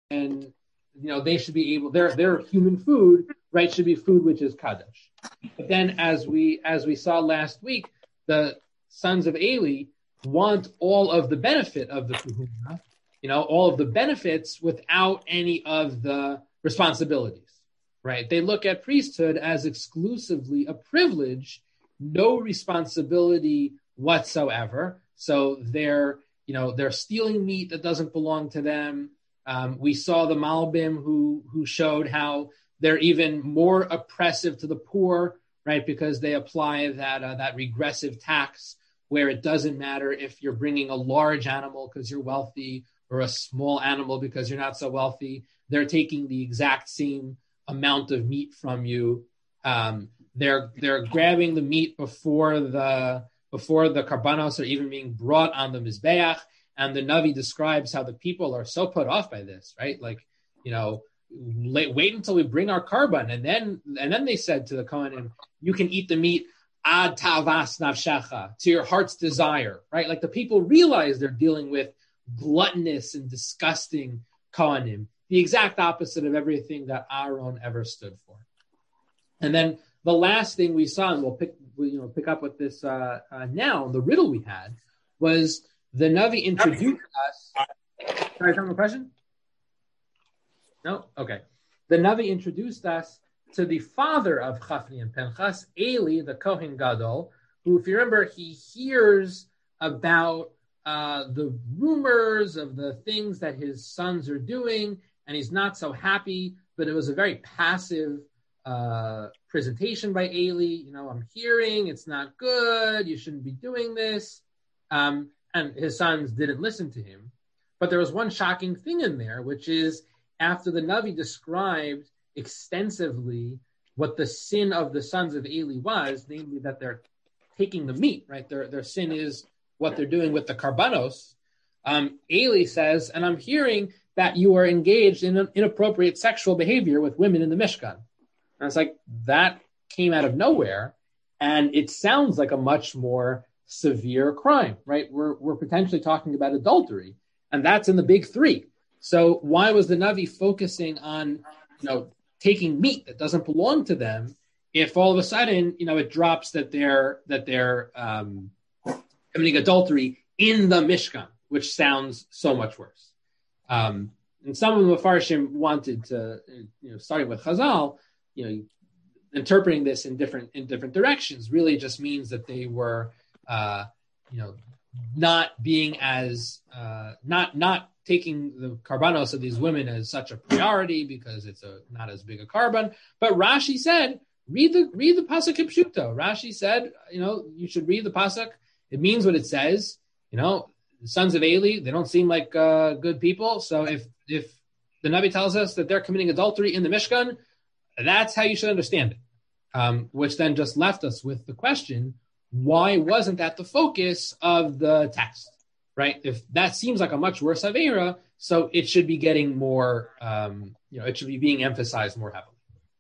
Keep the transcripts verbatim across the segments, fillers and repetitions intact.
and you know they should be able. Their their human food, right, should be food which is kadosh. But then, as we as we saw last week, the sons of Eli want all of the benefit of the kahuna, you know, all of the benefits without any of the responsibilities, right? They look at priesthood as exclusively a privilege, no responsibility whatsoever. So they're, you know, they're stealing meat that doesn't belong to them. Um, we saw the Malbim who who showed how they're even more oppressive to the poor, right? Because they apply that uh, that regressive tax where it doesn't matter if you're bringing a large animal because you're wealthy or a small animal because you're not so wealthy. They're taking the exact same amount of meat from you. Um, they're they're grabbing the meat before the before the karbanos are even being brought on the mizbeach. And the Navi describes how the people are so put off by this, right? Like, you know, wait, wait until we bring our karban, and then and then they said to the Kohanim, you can eat the meat ad tavas nafshecha, to your heart's desire, right? Like the people realize they're dealing with gluttonous and disgusting Kohanim, the exact opposite of everything that Aaron ever stood for. And then the last thing we saw, and we'll pick we, you know pick up with this uh, uh, now, the riddle we had was the Navi introduced us. Sorry, have a question? No? Okay. The Navi introduced us to the father of Chafni and Pinchas, Eli, the Kohen Gadol, who, if you remember, he hears about uh, the rumors of the things that his sons are doing, and he's not so happy, but it was a very passive uh, presentation by Eli. You know, I'm hearing, it's not good, you shouldn't be doing this. Um, and his sons didn't listen to him. But there was one shocking thing in there, which is after the Navi described extensively what the sin of the sons of Eli was, namely that they're taking the meat, right? Their their sin is what they're doing with the karbanos. Um, Eli says, and I'm hearing that you are engaged in an inappropriate sexual behavior with women in the Mishkan. And it's like, that came out of nowhere, and it sounds like a much more severe crime, right? We're we're potentially talking about adultery, and that's in the big three. So why was the Navi focusing on, you know, taking meat that doesn't belong to them, if all of a sudden, you know, it drops that they're that they're um, committing adultery in the Mishkan, which sounds so much worse. Um, and some of the Mefarshim wanted to, you know, starting with Chazal, you know, interpreting this in different in different directions really just means that they were, uh, you know, not being as uh, not not taking the karbanos of these women as such a priority because it's a not as big a karban. But Rashi said, read the read the pasuk kipshuto. Rashi said, you know, you should read the pasuk. It means what it says. You know, the sons of Eli, they don't seem like uh, good people. So if if the Navi tells us that they're committing adultery in the Mishkan, that's how you should understand it. Um, which then just left us with the question, why wasn't that the focus of the text, right? If that seems like a much worse Avera, so it should be getting more, um, you know, it should be being emphasized more heavily.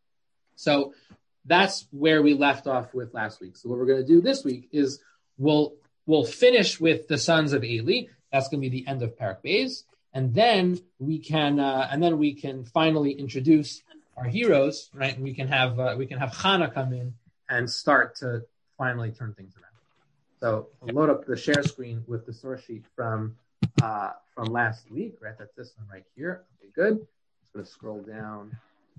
So that's where we left off with last week. So what we're going to do this week is we'll we'll finish with the sons of Eli. That's going to be the end of Parak Beis, and then we can uh, and then we can finally introduce our heroes, right? And we can have uh, we can have Chana come in and start to finally turn things around. So I'll load up the share screen with the source sheet from uh, from last week, right? That's this one right here. Okay, good. Just going to scroll down.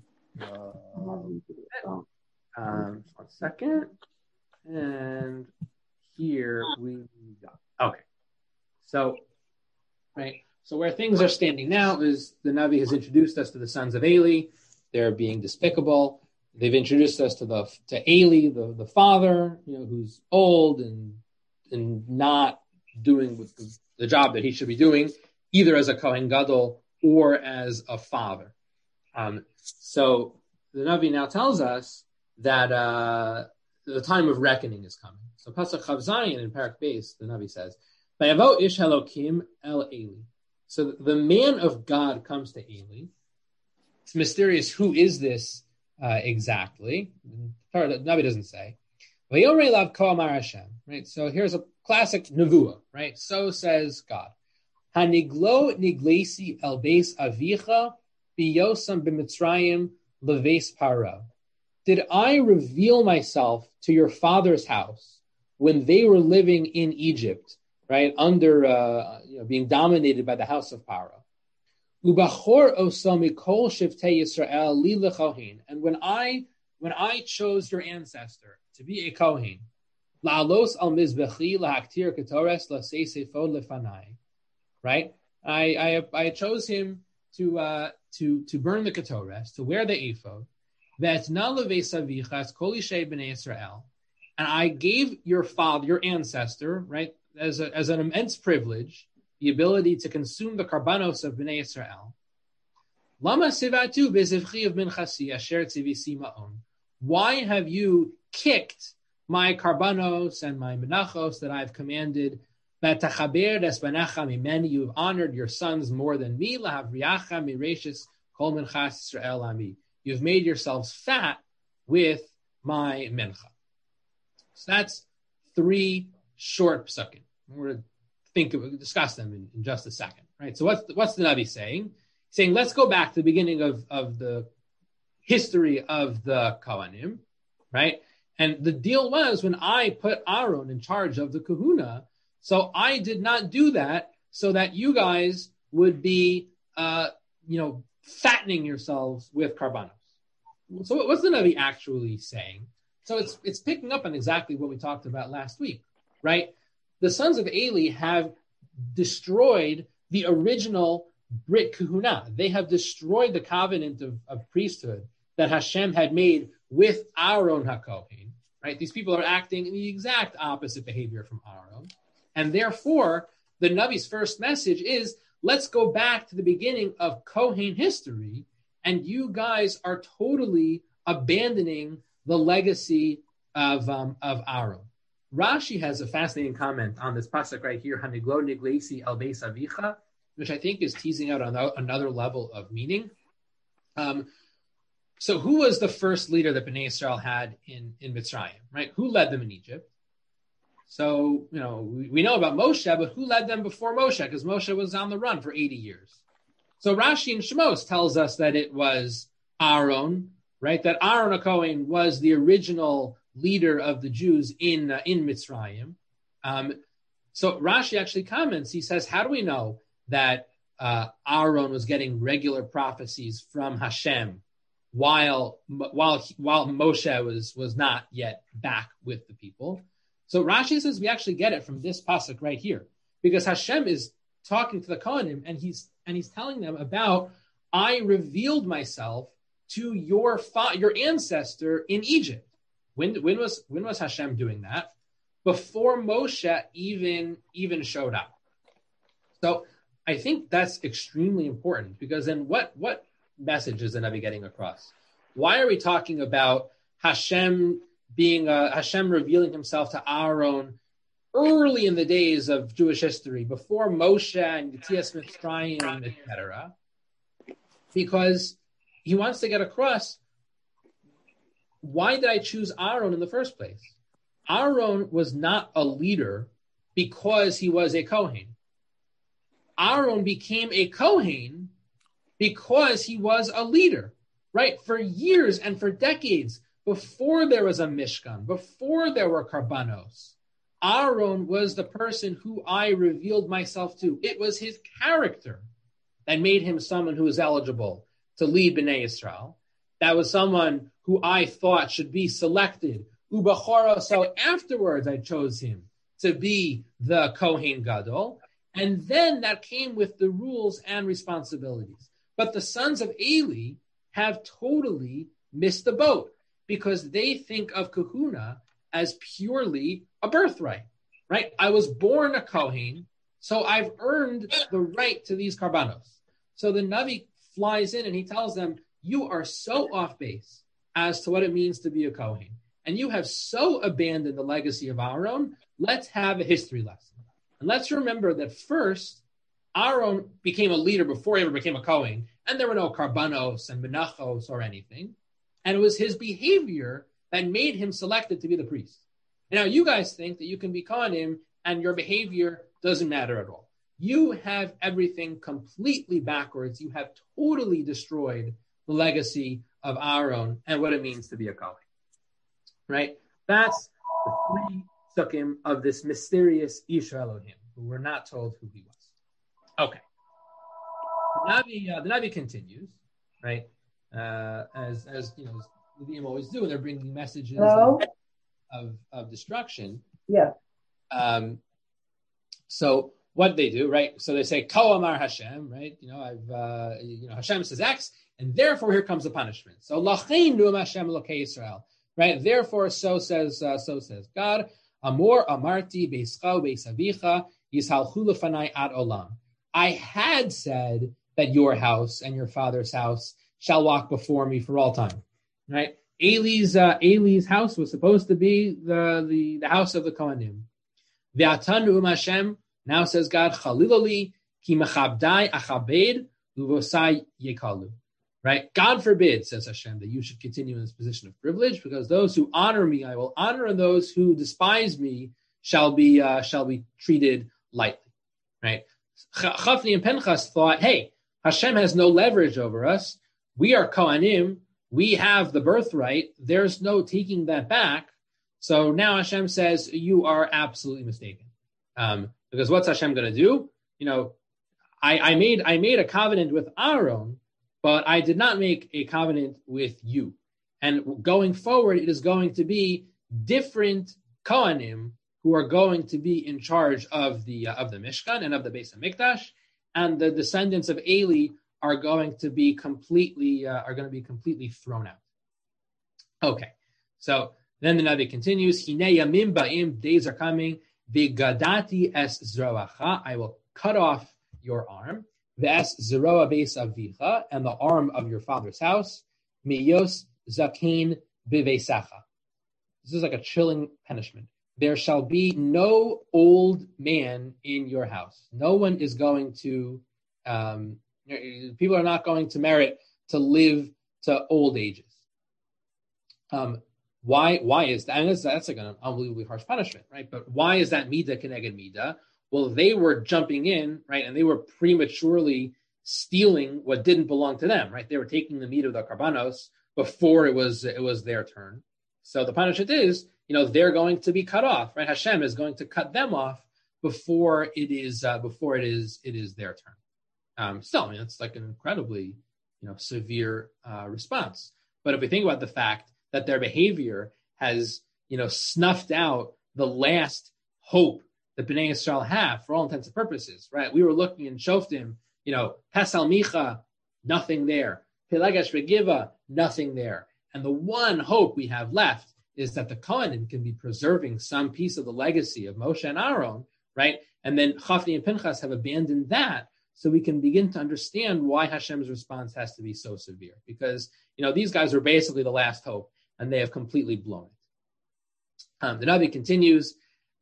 Uh, um, just one second. And here we go. Okay. So, right. So where things are standing now is the Navi has introduced us to the sons of Eli. They're being despicable. They've introduced us to the to Eli, the, the father, you know, who's old and and not doing with the, the job that he should be doing, either as a Kohen Gadol or as a father. Um, so the Navi now tells us that uh, the time of reckoning is coming. So Pasuk Chav Zayin in Parak Beis, the Navi says, "Vayavo ish Elokim el Eli." So the man of God comes to Eli. It's mysterious. Who is this uh, exactly? The Navi doesn't say. Right. So here's a classic nevuah. Right. So says God. Haniglo niglesi el beis avicha biyosam b'mitzrayim leves para. Did I reveal myself to your father's house when they were living in Egypt, right, under uh, you know, being dominated by the house of Paro? Ubachor osami kol shivtei Yisrael li lechohin. And when I when I chose your ancestor to be a kohen, la'alos al mizbechi lahaktir ketores la'sei sefod lefanai. Right, I, I I chose him to uh, to to burn the ketores, to wear the ephod. And I gave your father, your ancestor, right, as a, as an immense privilege, the ability to consume the karbanos of Bnei Israel. Why have you kicked my karbanos and my menachos that I've commanded? You've honored your sons more than me. You've made yourselves fat with my mincha. So that's three short psukim. We're going to think of, discuss them in, in just a second, right? So what's the, what's the Navi saying? He's saying, let's go back to the beginning of, of the history of the Kohanim, right? And the deal was when I put Aaron in charge of the kahuna, so I did not do that so that you guys would be, uh, you know, fattening yourselves with karbanos. So what's the Navi actually saying? So it's it's picking up on exactly what we talked about last week, right? The sons of Eli have destroyed the original Brit Kahuna. They have destroyed the covenant of, of priesthood that Hashem had made with Aaron HaKohen, right? These people are acting in the exact opposite behavior from Aaron. And therefore, the Navi's first message is, let's go back to the beginning of Kohen history, and you guys are totally abandoning the legacy of um, of Aaron. Rashi has a fascinating comment on this pasuk right here, Haniglo niglesi el beis avicha, which I think is teasing out another level of meaning. Um, so who was the first leader that Bnei Israel had in, in Mitzrayim, right? Who led them in Egypt? So, you know, we, we know about Moshe, but who led them before Moshe? Because Moshe was on the run for eighty years. So Rashi in Shemos tells us that it was Aaron, right? That Aaron HaKohen was the original leader of the Jews in uh, in Mitzrayim. Um, so Rashi actually comments, he says, how do we know that uh, Aaron was getting regular prophecies from Hashem while while while Moshe was, was not yet back with the people? So Rashi says we actually get it from this pasuk right here, because Hashem is talking to the Kohanim and he's and he's telling them about, I revealed myself to your fa- your ancestor in Egypt. When when was when was Hashem doing that? Before Moshe even even showed up. So I think that's extremely important, because then what what message is the Navi getting across? Why are we talking about Hashem being uh, Hashem revealing himself to Aaron early in the days of Jewish history, before Moshe and Yetzias Mitzrayim, et cetera? Because he wants to get across, why did I choose Aaron in the first place? Aaron was not a leader because he was a Kohen. Aaron became a Kohen because he was a leader, right? For years and for decades, before there was a Mishkan, before there were Karbanos, Aaron was the person who I revealed myself to. It was his character that made him someone who was eligible to lead Bnei Israel. That was someone who I thought should be selected. Ubachara, so afterwards I chose him to be the Kohen Gadol. And then that came with the rules and responsibilities. But the sons of Eli have totally missed the boat, because they think of kahuna as purely a birthright, right? I was born a Kohen, so I've earned the right to these karbanos. So the Navi flies in and he tells them, you are so off base as to what it means to be a Kohen, and you have so abandoned the legacy of Aaron. Let's have a history lesson. And let's remember that first, Aaron became a leader before he ever became a Kohen, and there were no karbanos and menachos or anything. And it was his behavior that made him selected to be the priest. And now you guys think that you can be Kohanim and your behavior doesn't matter at all. you have everything completely backwards. You have totally destroyed the legacy of Aaron and what it means to be a Kohen. Right? That's the three sukkim of this mysterious Ish Elohim, who we're not told who he was. Okay. The Navi, uh, the Navi continues, right? Uh, as as you know, as Nevi'im always do, they're bringing messages of, of of destruction. Yeah. Um. So what they do, right? So they say, "Ko Amar Hashem," right? You know, I've uh, you know, Hashem says X, and therefore here comes the punishment. So Lachein Nu'am Hashem Elokei Yisrael, right? Therefore, so says uh, so says God. Amor Amarti Beischa Beisavicha Yishalchu Lefanai Ad Olam. I had said that your house and your father's house shall walk before me for all time, right? Eli's uh, Eli's house was supposed to be the, the, the house of the Kohanim. Ve'atanu Hashem, now says God, Chalilali ki mechabdai achabed uvosai yekalu. Right? God forbid, says Hashem, that you should continue in this position of privilege, because those who honor me, I will honor, and those who despise me shall be uh, shall be treated lightly. Right? Chafni and Pinchas thought, hey, Hashem has no leverage over us. We are Kohanim. We have the birthright. There's no taking that back. So now Hashem says, you are absolutely mistaken. Um, because what's Hashem going to do? You know, I, I made I made a covenant with Aaron, but I did not make a covenant with you. And going forward, it is going to be different Kohanim who are going to be in charge of the uh, of the Mishkan and of the Beis HaMikdash, and the descendants of Eli are going to be completely uh, are going to be completely thrown out. Okay, so then the Navi continues: Hinei yamim ba'im, days are coming. V'gadati es zroacha, I will cut off your arm. V'es zeroa beis avicha, and the arm of your father's house. Miyos zakein b'veisacha. This is like a chilling punishment. There shall be no old man in your house. No one is going to, um, people are not going to merit to live to old ages. Um, why Why is that? And that's, that's like an unbelievably harsh punishment, right? But why is that midah keneged midah? Well, they were jumping in, right? And they were prematurely stealing what didn't belong to them, right? They were taking the meat of the karbanos before it was it was their turn. So the punishment is, you know, they're going to be cut off, right? Hashem is going to cut them off before it is uh, before it is it is their turn. Um, still, I mean, it's like an incredibly, you know, severe uh, response. But if we think about the fact that their behavior has, you know, snuffed out the last hope that Bnei Yisrael have for all intents and purposes, right? We were looking in Shoftim, you know, Pesal Micha, nothing there. Pelegesh Regiva, nothing there. And the one hope we have left is that the Kohanim can be preserving some piece of the legacy of Moshe and Aaron, right? And then Chafni and Pinchas have abandoned that, so we can begin to understand why Hashem's response has to be so severe. Because, you know, these guys are basically the last hope, and they have completely blown it. Um, the Navi continues,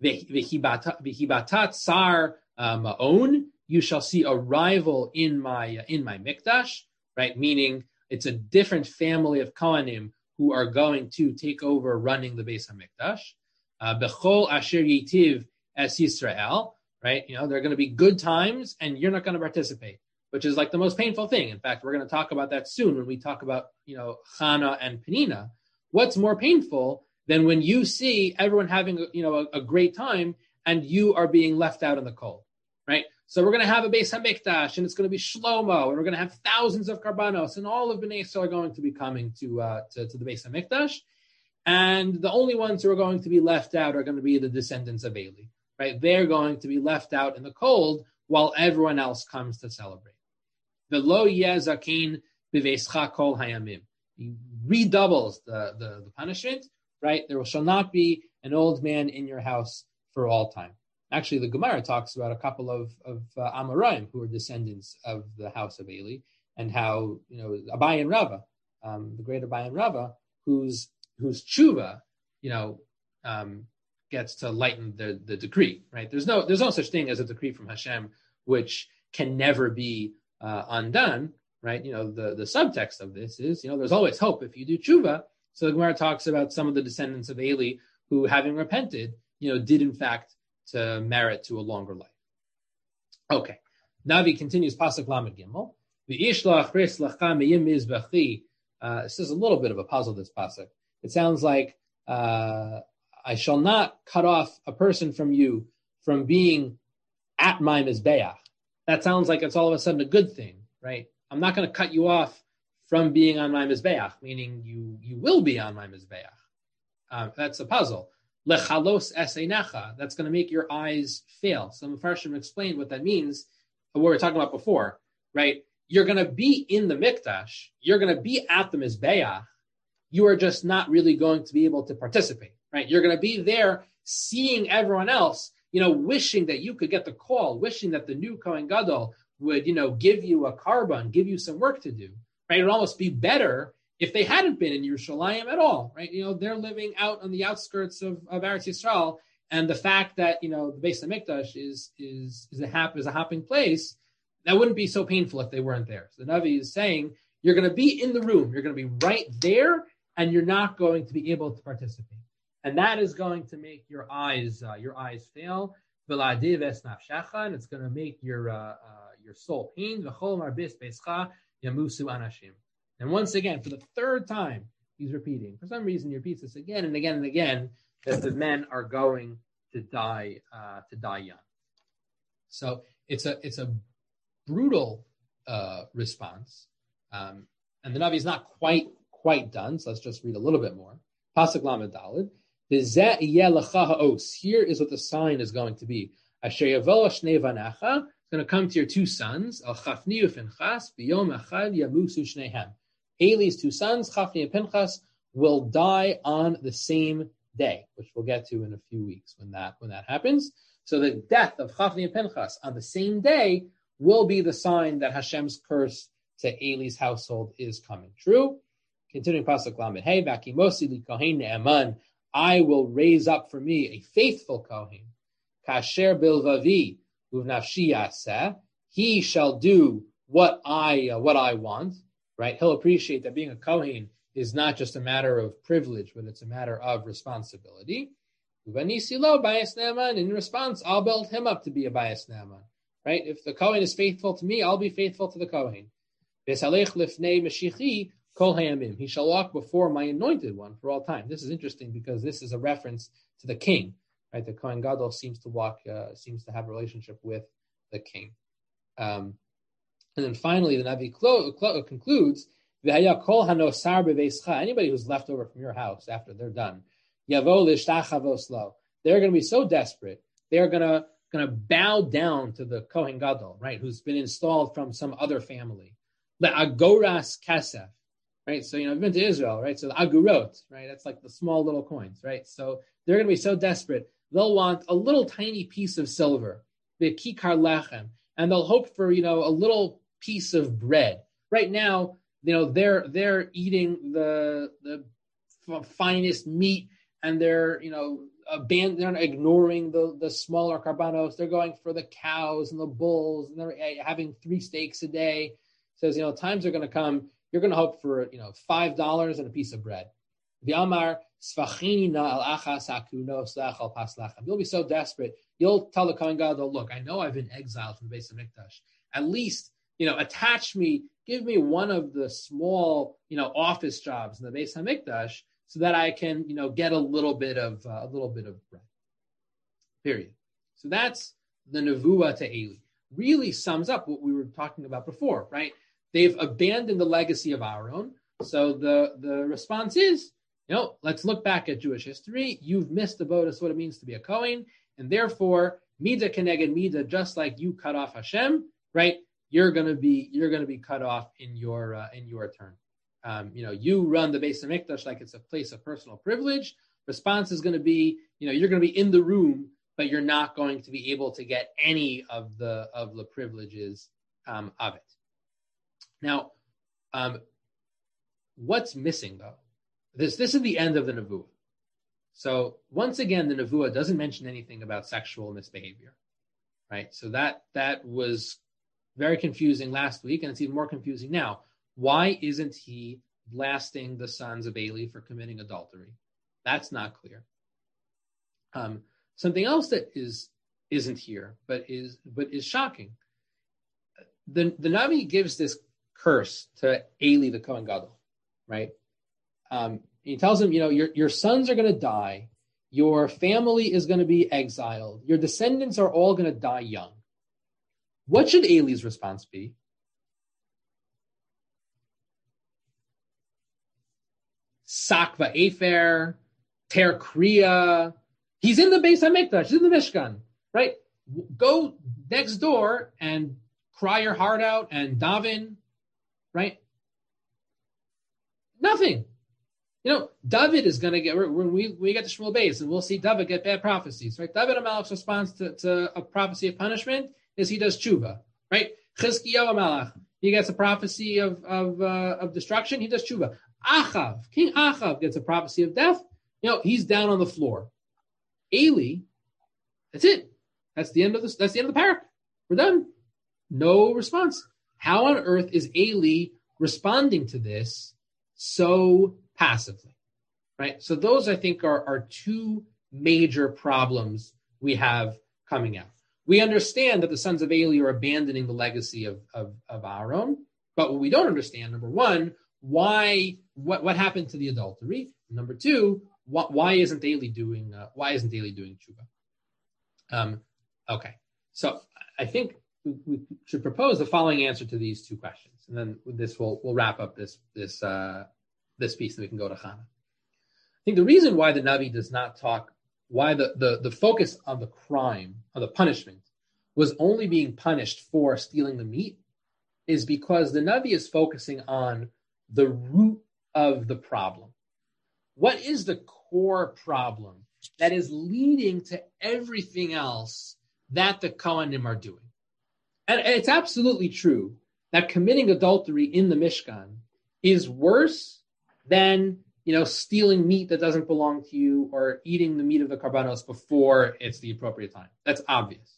V'hibatat sar ma'on, you shall see a rival in my, in my mikdash, right? Meaning it's a different family of Kohanim who are going to take over running the Beis HaMikdash. Bechol asher yitiv es Yisrael, right? You know, there are going to be good times and you're not going to participate, which is like the most painful thing. In fact, we're going to talk about that soon when we talk about, you know, Chana and Penina. What's more painful than when you see everyone having, you know, a, a great time and you are being left out in the cold, right? So we're going to have a Beis HaMikdash, and it's going to be Shlomo, and we're going to have thousands of karbanos, and all of Bnei Yisrael are going to be coming to, uh, to, to the Beis HaMikdash. And the only ones who are going to be left out are going to be the descendants of Eli, right? They're going to be left out in the cold while everyone else comes to celebrate. The lo yeh zaken b'veischa kol hayamim. He redoubles the, the, the punishment, right? There shall not be an old man in your house for all time. Actually, the Gemara talks about a couple of, of uh, Amoraim who are descendants of the house of Eli, and how, you know, Abai and Rava, um, the great Abai and Rava, whose whose tshuva, you know, um, gets to lighten the, the decree, right? There's no there's no such thing as a decree from Hashem which can never be uh, undone, right? You know, the, the subtext of this is, you know, there's always hope if you do tshuva. So the Gemara talks about some of the descendants of Eli who, having repented, you know, did in fact to merit to a longer life. Okay. Navi continues pasuk lamed gimel. V'ishlach ris lacha miyim mizbechi. This is a little bit of a puzzle. This pasuk. It sounds like uh, I shall not cut off a person from you from being at my mizbeach. That sounds like it's all of a sudden a good thing, right? I'm not going to cut you off from being on my mizbeach, meaning you you will be on my mizbeach. Uh, that's a puzzle. Lechalos eseinecha. That's going to make your eyes fail. Some Mepharshim explained what that means. What we were talking about before, right? You're going to be in the mikdash. You're going to be at the mizbeach. You are just not really going to be able to participate, right? You're going to be there seeing everyone else, you know, wishing that you could get the call, wishing that the new Kohen Gadol would, you know, give you a carbon, give you some work to do, right? It would almost be better if they hadn't been in Yerushalayim at all, right? You know, they're living out on the outskirts of, of Eretz Yisrael, and the fact that, you know, the Beis HaMikdash is is is a hap is a hopping place, that wouldn't be so painful if they weren't there. So the Navi is saying you're going to be in the room, you're going to be right there, and you're not going to be able to participate, and that is going to make your eyes uh, your eyes fail. And it's going to make your uh, uh, your soul pain. And once again, for the third time, he's repeating. For some reason, he repeats this again and again and again, that the men are going to die uh, to die young. So it's a it's a brutal uh, response, um, and the Navi is not quite quite done. So let's just read a little bit more. Pasuk Lamed Daled. Here is what the sign is going to be. It's going to come to your two sons, Al Chafni u'Pinchas, b'yom echad yamusu shnehem. Eli's two sons, Chafni and Pinchas, will die on the same day, which we'll get to in a few weeks when that when that happens. So the death of Chafni and Pinchas on the same day will be the sign that Hashem's curse to Eli's household is coming true. Continuing pasuk Lamed Hey, Vakimosi li kohen ne'eman. I will raise up for me a faithful Kohen. Kasher bilvavi uvnafshi yaseh. He shall do what I uh, what I want. Right? He'll appreciate that being a Kohen is not just a matter of privilege, but it's a matter of responsibility. Uvanisilo bayis ne'eman. In response, I'll build him up to be a bayis ne'eman. Right? If the Kohen is faithful to me, I'll be faithful to the Kohen. V'salech lifnei mashichi. He shall walk before my anointed one for all time. This is interesting because this is a reference to the king, right? The Kohen Gadol seems to walk, uh, seems to have a relationship with the king. Um, and then finally, the Navi clo- clo- concludes, anybody who's left over from your house after they're done, they're going to be so desperate, they're going to going to bow down to the Kohen Gadol, right? Who's been installed from some other family. Agoras kasef. Right, so you know, I've been to Israel, right? So the agurot, right? That's like the small little coins, right? So they're going to be so desperate, they'll want a little tiny piece of silver, the kikar lechem, and they'll hope for you know a little piece of bread. Right now, you know, they're they're eating the the f- finest meat, and they're you know abandon, they're ignoring the the smaller karbanos. They're going for the cows and the bulls, and they're having three steaks a day. Says you know times are going to come. You're going to hope for, you know, five dollars and a piece of bread. You'll be so desperate. You'll tell the Kohen Gadol, look, I know I've been exiled from the Beis HaMikdash. At least, you know, attach me, give me one of the small, you know, office jobs in the Beis HaMikdash so that I can, you know, get a little bit of uh, a little bit of bread. Period. So that's the Nevuah to Eli. Really sums up what we were talking about before, right? They've abandoned the legacy of Aaron. So the, the response is, you know, let's look back at Jewish history. You've missed the boat as what it means to be a Kohen. And therefore, Mida Keneged Mida, just like you cut off Hashem, right? You're going to be, you're going to be cut off in your, uh, in your turn. Um, you know, you run the Beis HaMikdash like it's a place of personal privilege. Response is going to be, you know, you're going to be in the room, but you're not going to be able to get any of the, of the privileges um, of it. Now, um, what's missing though? This this is the end of the Nevuah. So once again, the Nevuah doesn't mention anything about sexual misbehavior, right? So that that was very confusing last week, and it's even more confusing now. Why isn't he blasting the sons of Eli for committing adultery? That's not clear. Um, something else that is isn't here, but is but is shocking. The the Navi gives this curse to Eli the Kohen Gadol, right? Um, he tells him, you know, your your sons are going to die, your family is going to be exiled, your descendants are all going to die young. What should Eli's response be? Sakva Efer, Ter Kriya. He's in the Beis HaMikdash, he's in the Mishkan, right? Go next door and cry your heart out and daven, right? Nothing. You know, David is going to get, when we, we get to Shmuel Beis, and we'll see David get bad prophecies, right? David HaMelech's response to, to a prophecy of punishment is he does tshuva, right? Chizkiyahu HaMelech, he gets a prophecy of of, uh, of destruction, he does tshuva. Achav, King Achav gets a prophecy of death, you know, he's down on the floor. Eli, that's it. That's the end of this. That's the end of the parak. We're done. No response. How on earth is Eli responding to this so passively, right? So those, I think, are, are two major problems we have coming out. We understand that the sons of Eli are abandoning the legacy of, of, of Aaron, but what we don't understand, number one, why, what, what happened to the adultery? Number two, wh- why isn't Eli doing, uh, why isn't Eli doing tshuva? Um, okay, so I think we, we should propose the following answer to these two questions, and then this will will wrap up this this uh, this piece, and we can go to Chana. I think the reason why the Navi does not talk, why the, the, the focus on the crime, on the punishment, was only being punished for stealing the meat, is because the Navi is focusing on the root of the problem. What is the core problem that is leading to everything else that the Kohanim are doing? And, and it's absolutely true that committing adultery in the Mishkan is worse than, you know, stealing meat that doesn't belong to you or eating the meat of the karbanos before it's the appropriate time. That's obvious.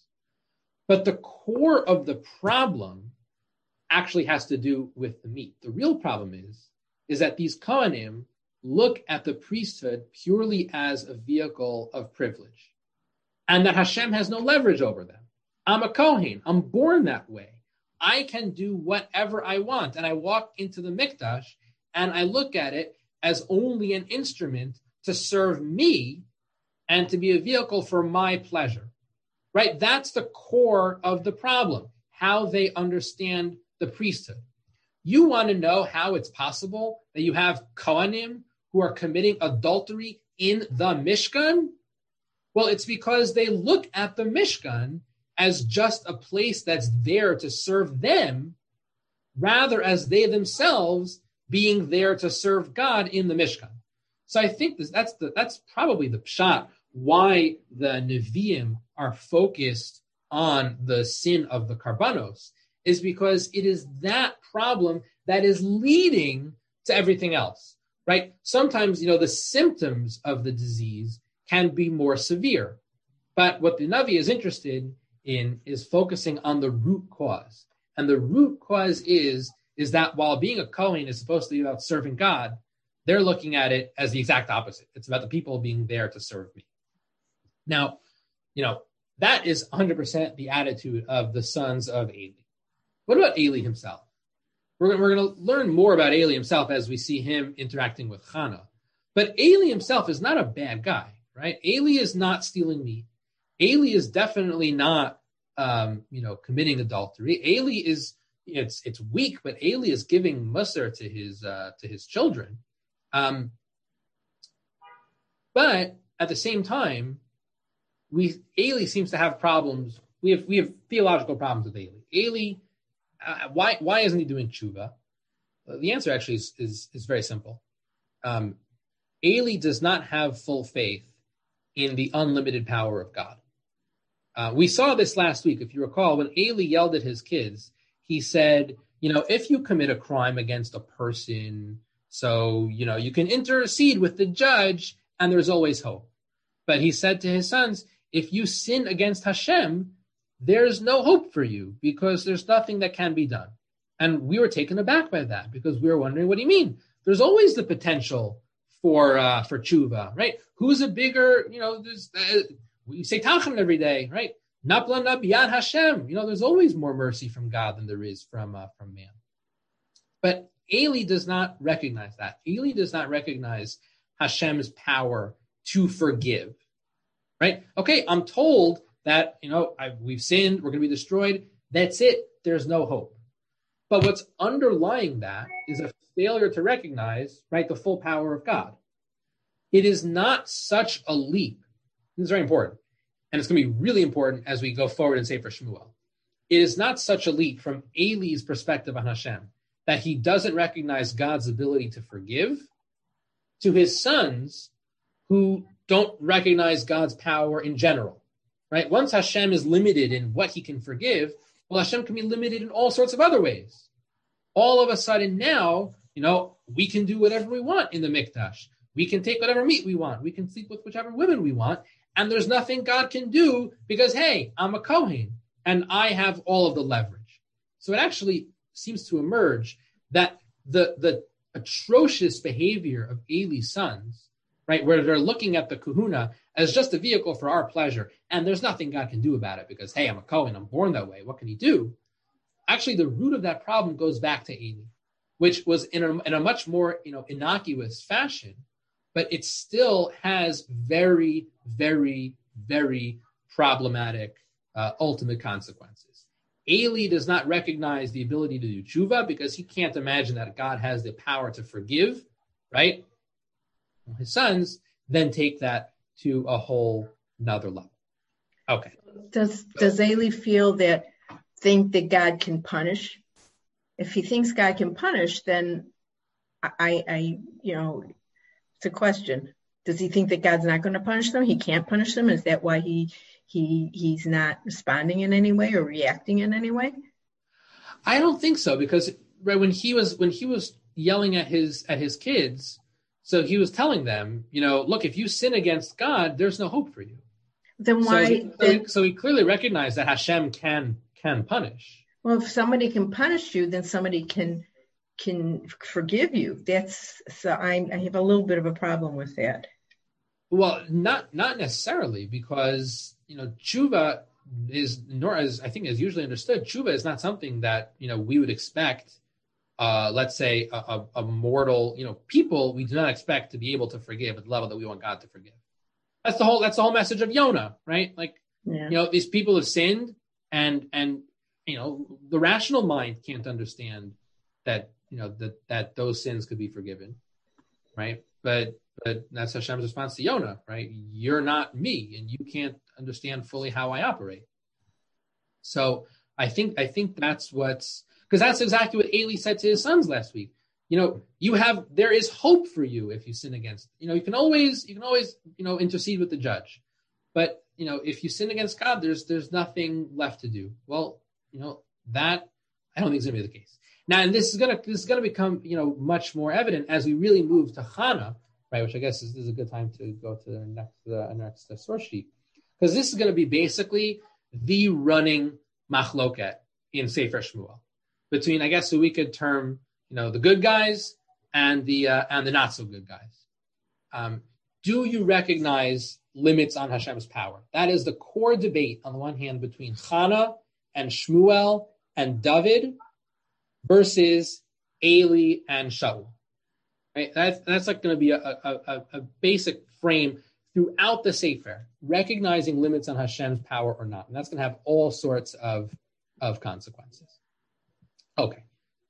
But the core of the problem actually has to do with the meat. The real problem is, is that these Kohanim look at the priesthood purely as a vehicle of privilege, and that Hashem has no leverage over them. I'm a Kohen. I'm born that way. I can do whatever I want. And I walk into the Mikdash and I look at it as only an instrument to serve me and to be a vehicle for my pleasure, right? That's the core of the problem, how they understand the priesthood. You want to know how it's possible that you have Kohanim who are committing adultery in the Mishkan? Well, it's because they look at the Mishkan as just a place that's there to serve them, rather as they themselves being there to serve God in the Mishkan. So I think this, that's the that's probably the pshat why the Nevi'im are focused on the sin of the Karbanos, is because it is that problem that is leading to everything else, right? Sometimes, you know, the symptoms of the disease can be more severe, but what the Navi is interested in is focusing on the root cause. And the root cause is, is that while being a Kohen is supposed to be about serving God, they're looking at it as the exact opposite. It's about the people being there to serve me. Now, you know, that is one hundred percent the attitude of the sons of Eli. What about Eli himself? We're, we're going to learn more about Eli himself as we see him interacting with Chana. But Eli himself is not a bad guy, right? Eli is not stealing meat. Eli is definitely not, um, you know, committing adultery. Eli is, you know, it's it's weak, but Eli is giving musar to his uh, to his children. Um, but at the same time, we Eli seems to have problems. We have we have theological problems with Eli. Eli, uh, why why isn't he doing tshuva? Uh, the answer actually is is, is very simple. Um, Eli does not have full faith in the unlimited power of God. Uh, we saw this last week, if you recall, when Eli yelled at his kids. He said, you know, if you commit a crime against a person, so, you know, you can intercede with the judge and there's always hope. But he said to his sons, if you sin against Hashem, there's no hope for you because there's nothing that can be done. And we were taken aback by that because we were wondering, what do you mean? There's always the potential for uh, for tshuva, right? Who's a bigger, you know, there's, uh, we say Tachanun every day, right? Napla nabiyad Hashem. You know, there's always more mercy from God than there is from uh, from man. But Eli does not recognize that. Eli does not recognize Hashem's power to forgive. Right? Okay, I'm told that, you know, I, we've sinned, we're going to be destroyed. That's it. There's no hope. But what's underlying that is a failure to recognize, right, the full power of God. It is not such a leap. This is very important. And it's going to be really important as we go forward in Sefer Shmuel. It is not such a leap from Eli's perspective on Hashem that he doesn't recognize God's ability to forgive to his sons who don't recognize God's power in general, right? Once Hashem is limited in what he can forgive, well, Hashem can be limited in all sorts of other ways. All of a sudden now, you know, we can do whatever we want in the Mikdash. We can take whatever meat we want. We can sleep with whichever women we want. And there's nothing God can do because, hey, I'm a Kohen and I have all of the leverage. So it actually seems to emerge that the, the atrocious behavior of Eli's sons, right, where they're looking at the kahuna as just a vehicle for our pleasure, and there's nothing God can do about it because, hey, I'm a Kohen, I'm born that way, what can he do? Actually, the root of that problem goes back to Eli, which was in a, in a much more, you know, innocuous fashion, but it still has very, very, very problematic uh, ultimate consequences. Eli does not recognize the ability to do tshuva because he can't imagine that God has the power to forgive, right? His sons then take that to a whole nother level. Okay. Does does Eli feel that, think that God can punish? If he thinks God can punish, then I, I, you know, it's a question. Does he think that God's not going to punish them? He can't punish them? Is that why he he he's not responding in any way or reacting in any way? I don't think so, because right when he was when he was yelling at his at his kids, so he was telling them, you know, look, if you sin against God, there's no hope for you. Then why? So, he, then, so he clearly recognized that Hashem can can punish. Well, if somebody can punish you, then somebody can can forgive you. That's so. I, I have a little bit of a problem with that. Well, not not necessarily, because you know tshuva is, nor as I think is usually understood, tshuva is not something that you know we would expect. Uh, let's say a, a, a mortal, you know, people we do not expect to be able to forgive at the level that we want God to forgive. That's the whole. That's the whole message of Yonah, right? Like, yeah. you know, these people have sinned, and and you know, the rational mind can't understand that you know that that those sins could be forgiven, right? But but that's Hashem's response to Yonah, right? You're not me, and you can't understand fully how I operate. So I think I think that's what's. Because that's exactly what Eli said to his sons last week. You know, you have there is hope for you if you sin against. You know, you can always you can always you know intercede with the judge, but you know if you sin against God, there's there's nothing left to do. Well, you know that I don't think is going to be the case. Now, and this is gonna this is gonna become you know much more evident as we really move to Chana, right? Which I guess is, is a good time to go to the next the next uh, source sheet, because this is going to be basically the running machloket in Sefer Shmuel. Between, I guess, who we could term, you know, the good guys and the uh, and the not so good guys. Um, do you recognize limits on Hashem's power? That is the core debate on the one hand between Chana and Shmuel and David versus Eli and Shaul. Right? That's that's like going to be a, a, a basic frame throughout the Sefer, recognizing limits on Hashem's power or not, and that's going to have all sorts of of consequences. Okay,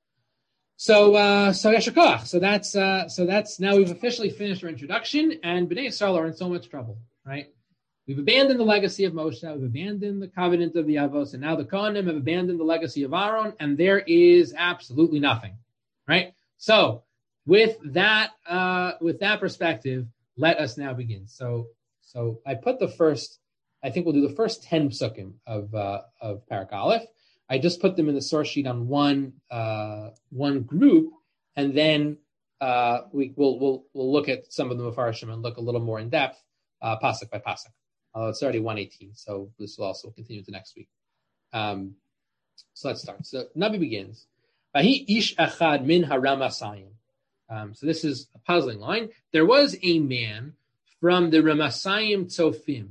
so uh, so Yeshakach. So that's uh, so that's now we've officially finished our introduction, and Bnei Yisrael are in so much trouble, right? We've abandoned the legacy of Moshe, we've abandoned the covenant of the Avos, and now the Kohanim have abandoned the legacy of Aaron, and there is absolutely nothing, right? So with that uh, with that perspective, let us now begin. So so I put the first, I think we'll do the first ten psukim of uh, of Parak Aleph. I just put them in the source sheet on one uh, one group, and then uh, we will we'll we'll look at some of the Mefarshim and look a little more in depth, uh, pasuk by pasuk. Uh, it's already one eighteen, so this will also continue to next week. Um, so let's start. So Nabi begins. Vahi ish achad min haramasayim. Um, so this is a puzzling line. There was a man from the Ramasayim Tzofim.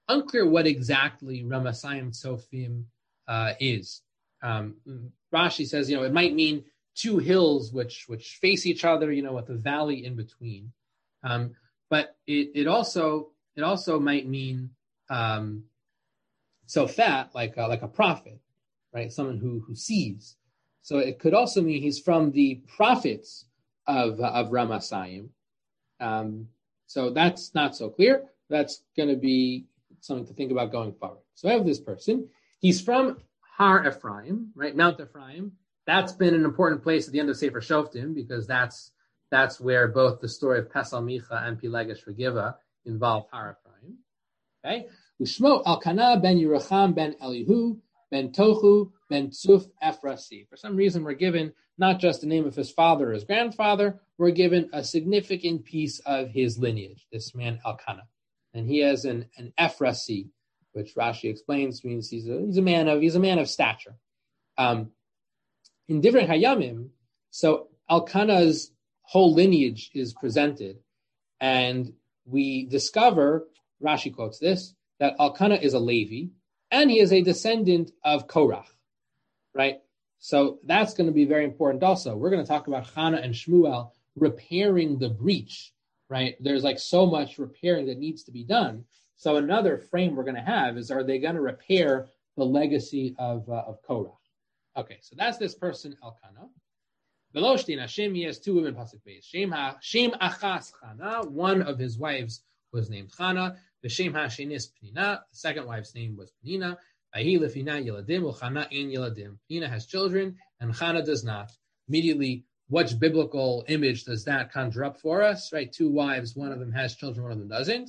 unclear what exactly Ramasayim Tzofim uh, is. Um, Rashi says, you know, it might mean two hills which which face each other, you know, with a valley in between. Um, but it, it also it also might mean um, Sofat, like uh, like a prophet, right? Someone who who sees. So it could also mean he's from the prophets of uh, of Ramasayim. Um, so that's not so clear. That's going to be something to think about going forward. So I have this person. He's from Har Ephraim, right? Mount Ephraim. That's been an important place at the end of Sefer Shoftim because that's that's where both the story of Pesal Micha and Pilegesh Regiva involve Har Ephraim. Okay. Ushmo Elkanah ben Yerucham ben Elihu ben Tohu ben Tzuf Ephrasi. For some reason, we're given not just the name of his father or his grandfather, we're given a significant piece of his lineage, this man Elkanah. And he has an, an Ephrasi, which Rashi explains means he's a, he's a man of he's a man of stature. Um, in Divrei Hayamim, so Elkanah's whole lineage is presented, and we discover, Rashi quotes this, that Elkanah is a Levi, and he is a descendant of Korach, right? So that's going to be very important also. We're going to talk about Chana and Shmuel repairing the breach, right? There's like so much repairing that needs to be done. So another frame we're going to have is, are they going to repair the legacy of, uh, of Korach? Okay, so that's this person, Elkanah. Veloshtin Hashem, he has two women, pasuk beis. Shem ha Shem achas Chana, one of his wives was named Chana. The Shem ha-shenis Penina, the second wife's name was Penina. Ahi lefina yeladim, Chana ein yeladim. Penina has children, and Chana does not. Immediately, what biblical image does that conjure up for us? Right, two wives, one of them has children, one of them doesn't.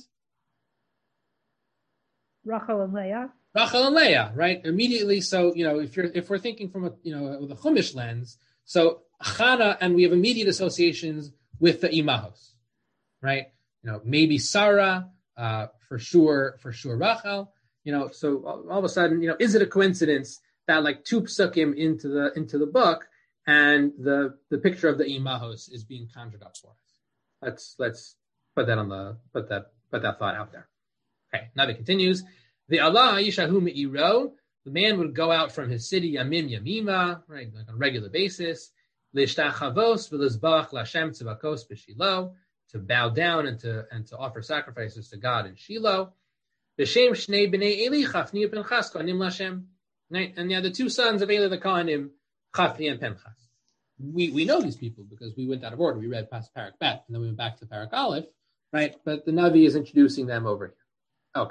Rachel and Leah. Rachel and Leah, right? Immediately, so you know, if you're if we're thinking from a you know with a Chumash lens, so Chana, and we have immediate associations with the Imahos, right? You know, maybe Sarah, uh, for sure, for sure Rachel. You know, so all, all of a sudden, you know, is it a coincidence that like two psukim into the into the book, and the the picture of the Imahos is being conjured up for us? Let's let's put that on the put that put that thought out there. Okay, now it continues. The Allah Yishahu Me'iro, the man would go out from his city Yamim Yamima, right, like on a regular basis, Lishtachavos v'lizbach Lashem tzivakos b'Shilo, to bow down and to and to offer sacrifices to God in Shiloh. B'Shem Shnei B'nei Eli Chafni and Pinchas Kohanim Lashem. Right, and yeah, the two sons of Eli the Kohanim, Chafni and Pinchas. We we know these people because we went out of order. We read past Parak Bet, and then we went back to Parak Aleph, right? But the Navi is introducing them over here. Okay.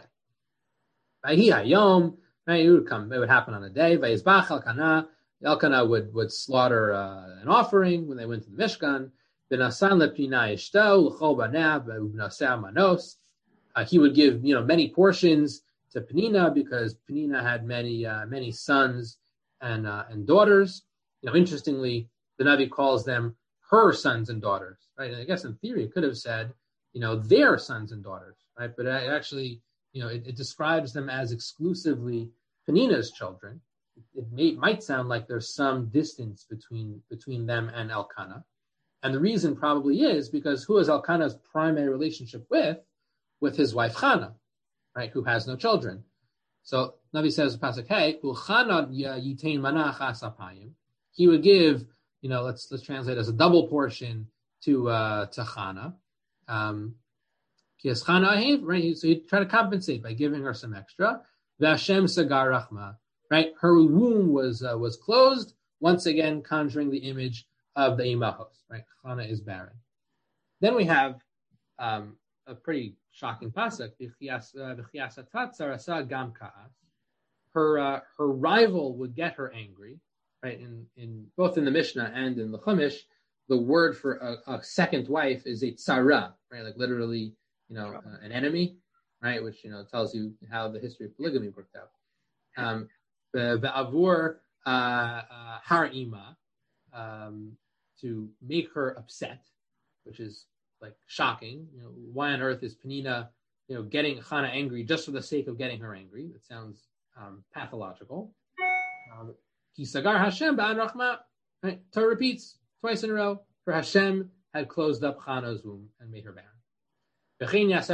Vayhi Hayom, right? It would come. It would happen on a day. Vayizbach Elkanah. Elkanah would would slaughter uh, an offering when they went to the Mishkan. V'nasan lepina ishto l'chol banav v'naseh manos. He would give you know many portions to Penina because Penina had many uh, many sons and uh, and daughters. You know, interestingly, the Navi calls them her sons and daughters. Right? And I guess in theory it could have said you know their sons and daughters. Right? But it actually. You know, it, it describes them as exclusively Penina's children. It, it may, might sound like there's some distance between between them and Elkanah. And the reason probably is because who is Elkanah's primary relationship with? With his wife Chana, right, who has no children. So Navi says, Pasuk, hey, Chana yitain manach asapayim. He would give, you know, let's let's translate as a double portion to uh, to Chana. Um, Right, so you try to compensate by giving her some extra. V'Hashem sagar rachma, right? Her womb was uh, was closed. Once again, conjuring the image of the Imahos, right? Chana is barren. Then we have um, a pretty shocking pasuk. Her uh, her rival would get her angry, right? In in both in the Mishnah and in the Chumash, the word for a, a second wife is a tzara, right? Like literally. You know, uh, an enemy, right? Which, you know, tells you how the history of polygamy worked out. Um, the avur har ima, to make her upset, which is like shocking. You know, why on earth is Penina, you know, getting Chana angry just for the sake of getting her angry? That sounds um, pathological. Ki sagar Hashem ba'an rachma. Right? Torah repeats twice in a row. For Hashem had closed up Chana's womb and made her barren. This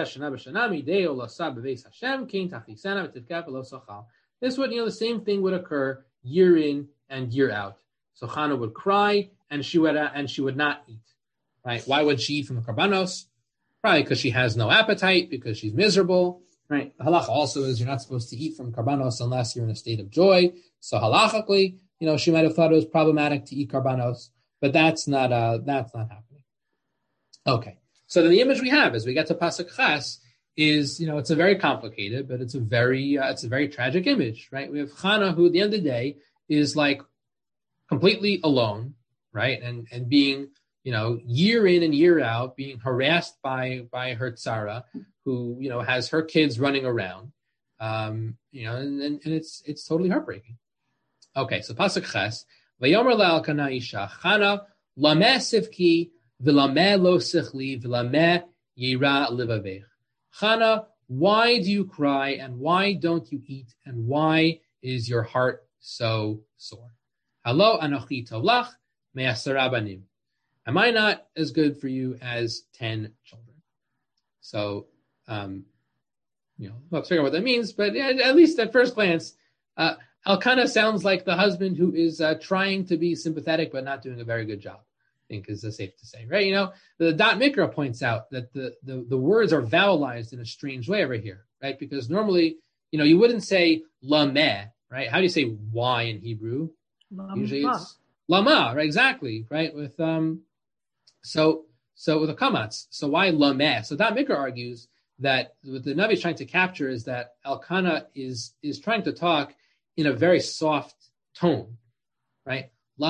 would, you know, the same thing would occur year in and year out. So Chana would cry and she would uh, and she would not eat. Right? Why would she eat from the karbanos? Probably because she has no appetite, because she's miserable. Right? The halacha also is you're not supposed to eat from karbanos unless you're in a state of joy. So halachically, you know, she might have thought it was problematic to eat karbanos, but that's not uh, that's not happening. Okay. So then the image we have as we get to Pasuk Ches is, you know, it's a very complicated, but it's a very uh, it's a very tragic image, right? We have Chana, who at the end of the day is like completely alone, right? And and being, you know, year in and year out, being harassed by by her tzara, who, you know, has her kids running around, um, you know, and, and, and it's it's totally heartbreaking. Okay, so Pasuk Ches, Vayomer le'Elkanah isha Chana lameh sivki v'lameh lo sichli v'lameh yira livavech. Chana, why do you cry and why don't you eat and why is your heart so sore? Halo anochi tovlach me'asara banim. Am I not as good for you as ten children? So, um, you know, let's figure out what that means. But at least at first glance, uh, Elkanah sounds like the husband who is uh, trying to be sympathetic but not doing a very good job. I think is uh, safe to say, right? You know, the Dot Mikra points out that the, the, the words are vowelized in a strange way over here, right? Because normally, you know, you wouldn't say lameh, right? How do you say why in Hebrew? Lama. Usually it's lama, right? Exactly, right? With um, so so with a kamatz, so why lameh? So Dot Mikra argues that what the Navi is trying to capture is that Elkanah is is trying to talk in a very soft tone, right?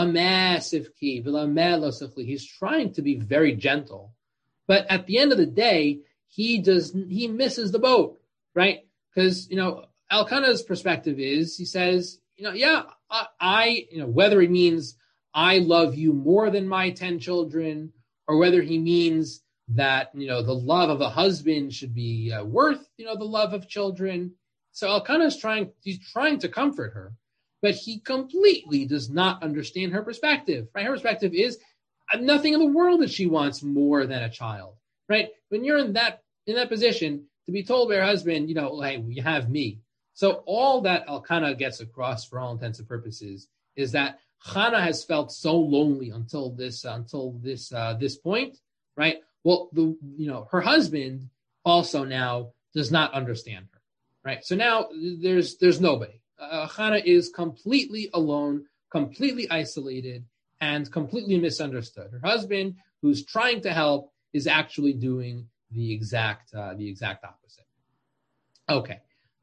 He's trying to be very gentle, but at the end of the day, he does he misses the boat, right? Because, you know, Elkanah's perspective is he says, you know, yeah, I, I, you know, whether he means I love you more than my ten children, or whether he means that, you know, the love of a husband should be uh, worth, you know, the love of children. So Elkanah is trying, he's trying to comfort her, but he completely does not understand her perspective, right? Her perspective is nothing in the world that she wants more than a child, right? When you're in that in that position to be told by her husband, you know, hey, you have me. So all that Elkanah gets across, for all intents and purposes, is that Chana has felt so lonely until this uh, until this uh, this point, right? Well, the you know her husband also now does not understand her, right? So now there's there's nobody. Uh, Chana is completely alone, completely isolated, and completely misunderstood. Her husband, who's trying to help, is actually doing the exact uh, the exact opposite. Okay.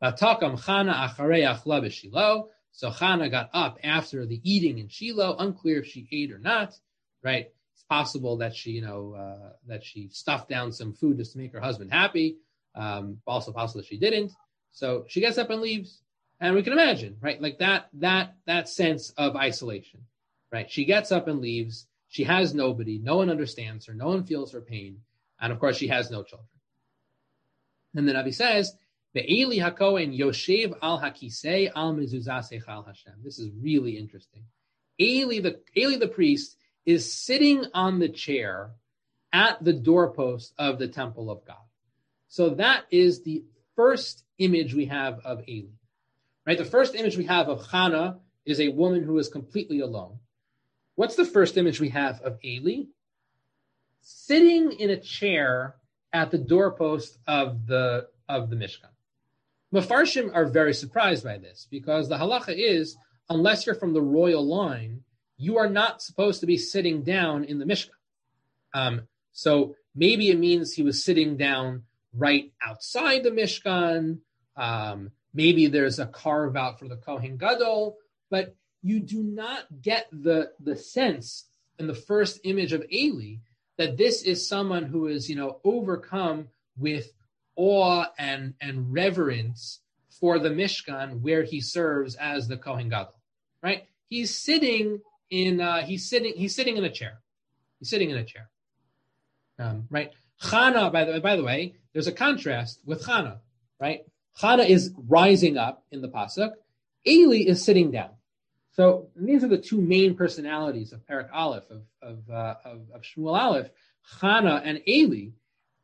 So Chana got up after the eating in Shiloh. Unclear if she ate or not. Right? It's possible that she, you know, uh, that she stuffed down some food just to make her husband happy. Um, also possible that she didn't. So she gets up and leaves. And we can imagine, right? Like that, that, that sense of isolation, right? She gets up and leaves. She has nobody. No one understands her. No one feels her pain. And of course, she has no children. And the Navi says, "Ve'eli hakohen yoshev al hakisei al mezuzah seichal Hashem." This is really interesting. Eli the Eli the priest is sitting on the chair at the doorpost of the temple of God. So that is the first image we have of Eli. Right, the first image we have of Chana is a woman who is completely alone. What's the first image we have of Eli? Sitting in a chair at the doorpost of the of the Mishkan. Mefarshim are very surprised by this because the halacha is, unless you're from the royal line, you are not supposed to be sitting down in the Mishkan. Um, so maybe it means he was sitting down right outside the Mishkan. Um, Maybe there's a carve out for the Kohen Gadol, but you do not get the, the sense in the first image of Eli that this is someone who is, you know, overcome with awe and, and reverence for the Mishkan where he serves as the Kohen Gadol, right? He's sitting in, uh, he's sitting, he's sitting in a chair. He's sitting in a chair, um, right? Chana, by the by the way, there's a contrast with Chana, right? Chana is rising up in the pasuk. Eli is sitting down. So these are the two main personalities of Perek Aleph, of of, uh, of of Shmuel Aleph, Chana and Eli.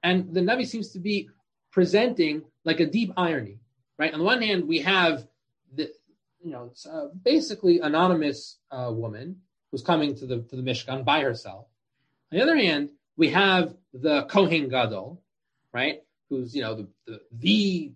And the Navi seems to be presenting like a deep irony, right? On the one hand, we have the, you know, it's, uh, basically anonymous uh, woman who's coming to the to the Mishkan by herself. On the other hand, we have the Kohen Gadol, right? Who's, you know, the the, the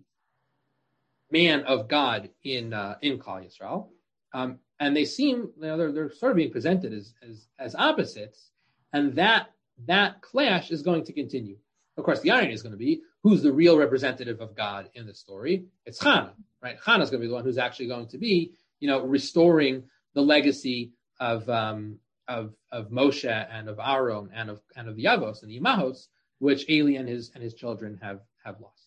man of God in uh, in Klal Yisrael, um, and they seem, you know, they're they're sort of being presented as as as opposites, and that that clash is going to continue. Of course, the irony is going to be who's the real representative of God in the story. It's Chana, right? Chana is going to be the one who's actually going to be, you know, restoring the legacy of um, of of Moshe and of Aaron and of and of the Avos and the Imahos, which Eli and his and his children have have lost.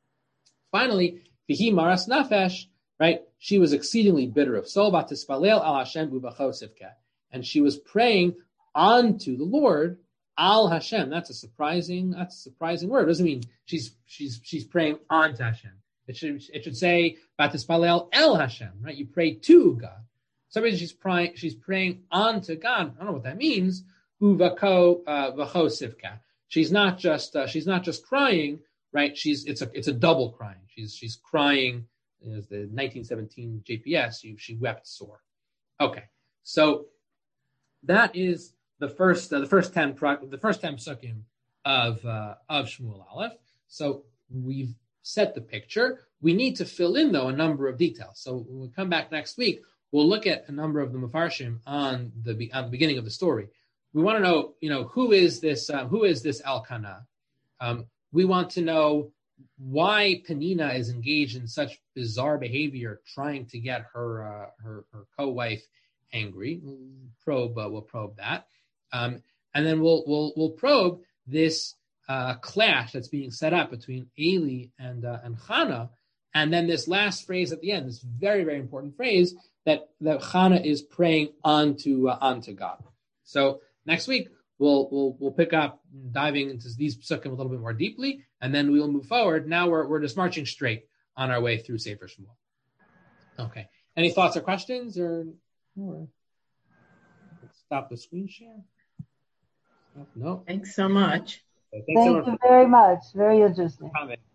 Finally, Vihi Maras Nafesh, right? She was exceedingly bitter of soul, Batispalel al Hashem ubachosivka, and she was praying onto the Lord. Al Hashem. That's a surprising. That's a surprising word. It doesn't mean she's she's she's praying on to Hashem. It should it should say Batispalel El Hashem. Right? You pray to God. Somebody she's praying she's praying on to God. I don't know what that means. Uvako vacho sivka. She's not just uh, she's not just crying. Right? She's it's a it's a double crying. She's she's crying. As the nineteen seventeen J P S, she, she wept sore. Okay, so that is the first uh, the first ten the first ten psukim of uh, of Shmuel Aleph. So we've set the picture. We need to fill in though a number of details. So when we come back next week, we'll look at a number of the Mefarshim on the on the beginning of the story. We want to know, you know, who is this uh, who is this Elkanah? Um, we want to know why Penina is engaged in such bizarre behavior, trying to get her uh, her, her co-wife angry. We'll probe uh, we'll probe that. Um, and then we'll we'll we'll probe this uh, clash that's being set up between Eli and uh, and Chana, and then this last phrase at the end, this very very important phrase that that Chana is praying onto uh, onto God. So next week we'll we'll we'll pick up diving into these psukim a little bit more deeply, and then we'll move forward. Now we're we're just marching straight on our way through Sefer Shmuel. Okay. Any thoughts or questions or? or stop the screen share. No. Thanks so much. Okay, thanks Thank so much you very much. Very interesting. for coming.